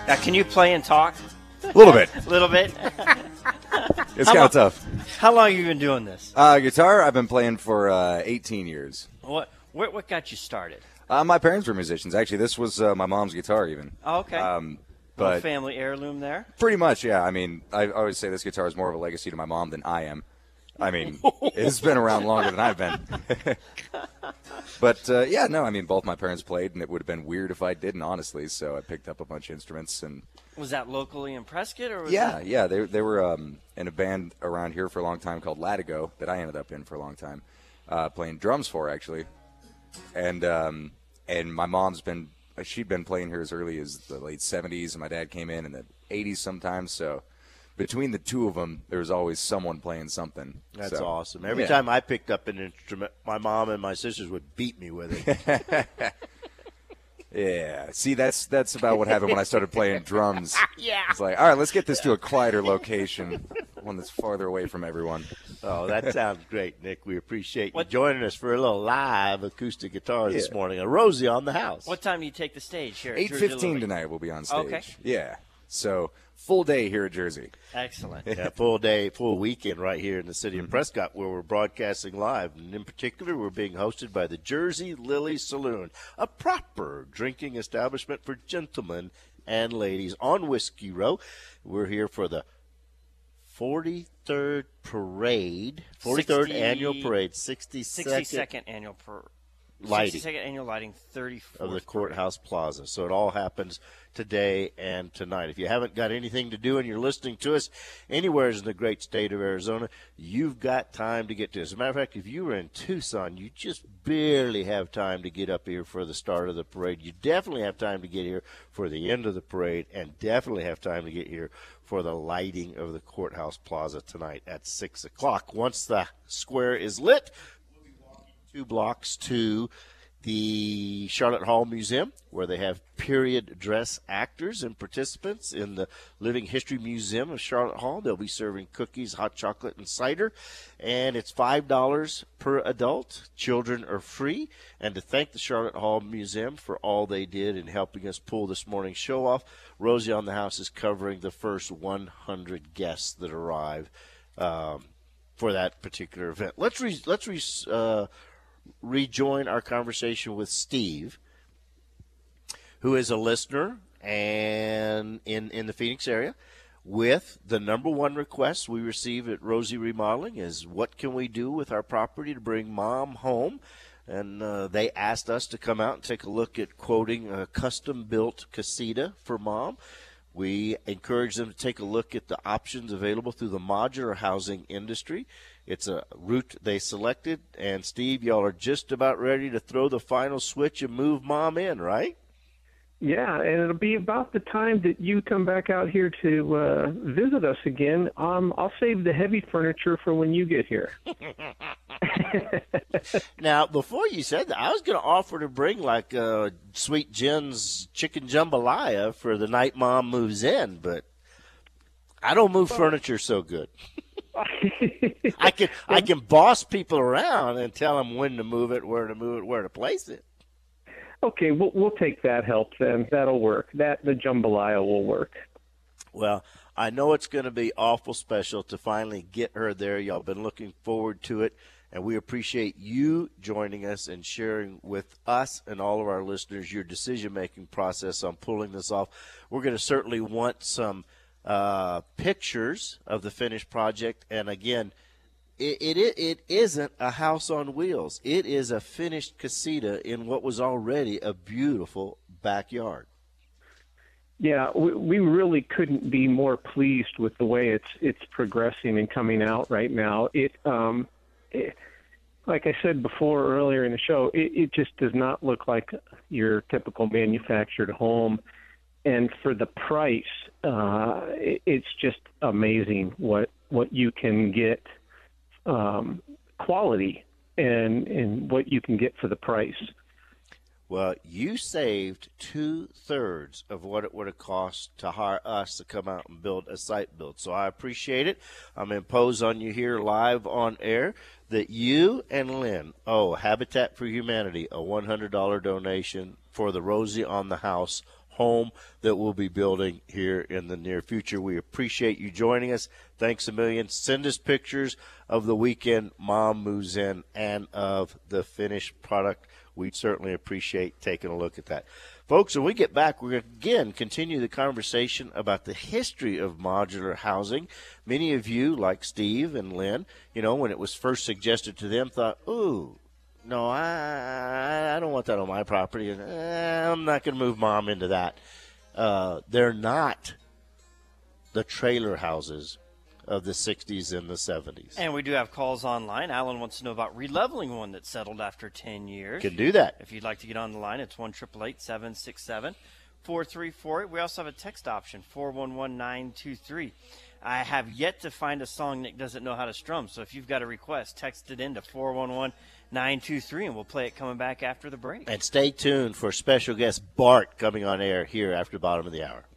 Can you play and talk? A little bit. A little bit? It's kind of tough. How long have you been doing this? Guitar, I've been playing for 18 years. What got you started? My parents were musicians. Actually, this was my mom's guitar even. Oh, okay. But family heirloom there? Pretty much, yeah. I mean, I always say this guitar is more of a legacy to my mom than I am. I mean, it's been around longer than I've been. But, yeah, no, I mean, both my parents played, and it would have been weird if I didn't, honestly. So I picked up a bunch of instruments. And was that locally in Prescott? Or was yeah. They were in a band around here for a long time called Latigo that I ended up in for a long time, playing drums for, actually. And my mom's she'd been playing here as early as the late 70s, and my dad came in the 80s sometimes. So between the two of them, there was always someone playing something. That's awesome. Every time I picked up an instrument, my mom and my sisters would beat me with it. Yeah. See, that's about what happened when I started playing drums. Yeah. It's like, all right, let's get this to a quieter location, one that's farther away from everyone. Oh, that sounds great, Nick. We appreciate you joining us for a little live acoustic guitar this morning. A Rosie on the house. What time do you take the stage here? 8:15 tonight we'll be on stage. Okay. Yeah. So full day here at Jersey. Excellent. Yeah, full day, full weekend right here in the city of Prescott where we're broadcasting live. And in particular, we're being hosted by the Jersey Lily Saloon, a proper drinking establishment for gentlemen and ladies on Whiskey Row. We're here for the 43rd parade, 43rd annual parade, 62nd annual lighting. 62nd annual lighting, 34th of the Courthouse Plaza. So it all happens today and tonight. If you haven't got anything to do and you're listening to us anywhere in the great state of Arizona, you've got time to get to us. As a matter of fact, if you were in Tucson, you just barely have time to get up here for the start of the parade. You definitely have time to get here for the end of the parade, and definitely have time to get here for the lighting of the Courthouse Plaza tonight at 6 o'clock. Once the square is lit, 2 blocks to the Charlotte Hall Museum, where they have period dress actors and participants in the Living History Museum of Charlotte Hall. They'll be serving cookies, hot chocolate, and cider, and it's $5 per adult. Children are free. And to thank the Charlotte Hall Museum for all they did in helping us pull this morning's show off, Rosie on the House is covering the first 100 guests that arrive for that particular event. Let's rejoin our conversation with Steve, who is a listener and in the Phoenix area, with the number one request we receive at Rosie Remodeling is, what can we do with our property to bring Mom home? And they asked us to come out and take a look at quoting a custom-built casita for Mom. We encourage them to take a look at the options available through the modular housing industry. It's a route they selected, and Steve, y'all are just about ready to throw the final switch and move Mom in, right? Yeah, and it'll be about the time that you come back out here to visit us again. I'll save the heavy furniture for when you get here. Now, before you said that, I was going to offer to bring like Sweet Jen's chicken jambalaya for the night Mom moves in, but I don't move furniture so good. I can boss people around and tell them when to move it, where to place it. Okay, we'll take that help then. That'll work. The jambalaya will work. Well, I know it's going to be awful special to finally get her there. Y'all been looking forward to it, and we appreciate you joining us and sharing with us and all of our listeners your decision-making process on pulling this off. We're going to certainly want some pictures of the finished project, and again, it isn't a house on wheels. It is a finished casita in what was already a beautiful backyard. Yeah, we really couldn't be more pleased with the way it's progressing and coming out right now. It like I said before earlier in the show, it just does not look like your typical manufactured home. And for the price, it's just amazing what you can get, quality and what you can get for the price. Well, you saved 2/3 of what it would have cost to hire us to come out and build a site build. So I appreciate it. I'm impose on you here live on air that you and Lynn owe Habitat for Humanity a $100 donation for the Rosie on the House home that we'll be building here in the near future. We appreciate you joining us. Thanks a million. Send us pictures of the weekend Mom moves in and of the finished product. We'd certainly appreciate taking a look at that. Folks, when we get back, we're going to again continue the conversation about the history of modular housing. Many of you, like Steve and Lynn, when it was first suggested to them, thought, ooh, no, I don't want that on my property. I'm not going to move Mom into that. They're not the trailer houses of the 60s and the 70s. And we do have calls online. Alan wants to know about releveling one that settled after 10 years. Can do that. If you'd like to get on the line, it's 1-888-767-4348. We also have a text option, 411-923. I have yet to find a song Nick doesn't know how to strum, so if you've got a request, text it in to 411-923, and we'll play it coming back after the break. And stay tuned for special guest Bart coming on air here after the bottom of the hour.